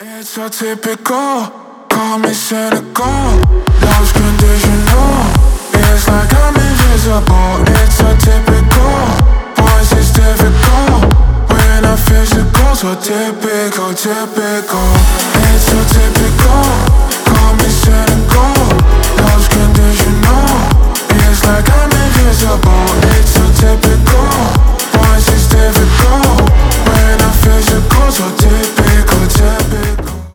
It's so typical, call me cynical. Love's conditional, it's like I'm invisible. It's so typical, boys it's difficult. We're not physical, so typical, typical.